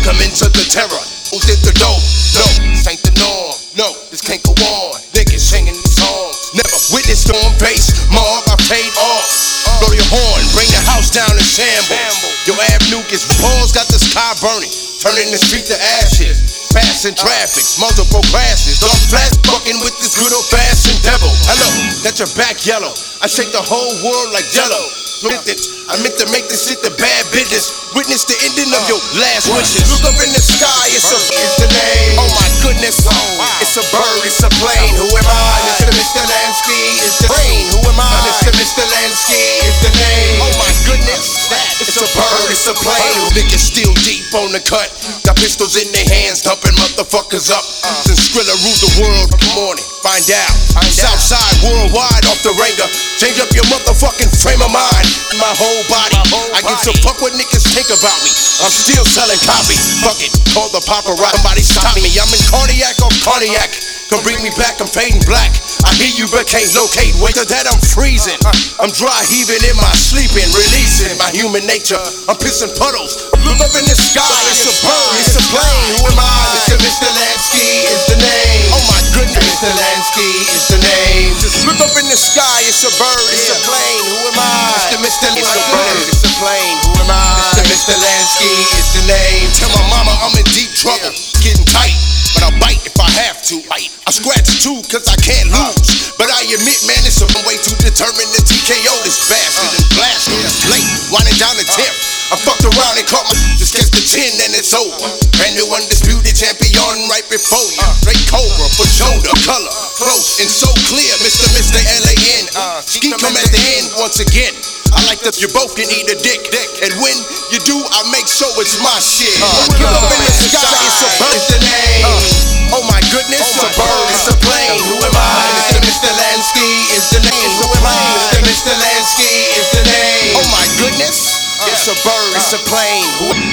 welcome into the terror. Who's at the door? No, this ain't the norm. No, this can't go on. Niggas singing these songs. Never witnessed on base. Mob, I paid off. Blow your horn, bring the house down in shambles. Your avenue gets balls, got the sky burning, turning the street to ashes. Passing traffic, multiple crashes. Dark flash fucking with this good old fashioned devil. Hello, that's your back yellow. I shake the whole world like jello. I meant to make this shit the bad business. Witness the ending of your last wishes. Look up in the sky, it's the name. Oh my goodness, it's a bird, it's a plane. Who am I? Mr. Lansky is the brain. Who am I? Mr. Lansky is the name. Oh my goodness, it's a bird, it's a plane. Niggas still deep on the cut. Got pistols in their hands, dumping motherfuckers up. Since Skrilla ruled the world, good morning, find out. Southside, worldwide, off the ringer. Change up your motherfucking frame of mind. My whole body, I give some fuck what niggas think about me. I'm still selling copy. Fuck it, call the paparazzi. Somebody stop me. I'm in cardiac off cardiac. Come bring me back, I'm fading black. I hear you but can't locate. Wait till that I'm freezing. I'm dry heaving in my sleeping, releasing my human nature. I'm pissing puddles. Look up in the sky, it's a bird, it's a plane. Who am I? Mr. Lansky is the name. Oh my goodness, Mr. Lansky is the name. Just look up in the sky, it's a bird, it's a plane. Who am I? Mr. It's a bird, it's a plane. Who am I? Mr. Lansky is the name. Tell my mama I'm in deep trouble, getting tight, but I'll bite if I have to. I scratch too, cause I can't lose. But I admit, man, it's a way too determined to TKO this bastard and blast him. It's late, winding down the 10th. I fucked around and caught my just catch the 10 and it's over. Brand new undisputed champion right before you. Straight cobra for shoulder, color, close and so clear. Mr. LAN. Ski come at the end once again. I like that you both can eat a dick. And when you do, I make sure it's my shit. Look up in the sky, it's a bird, it's the name. Oh my goodness, it's a bird, it's a plane. Who am I? Mr. Lansky is the name. Who am I? Mr. Lansky is the name. Oh my goodness, it's a bird, it's a plane.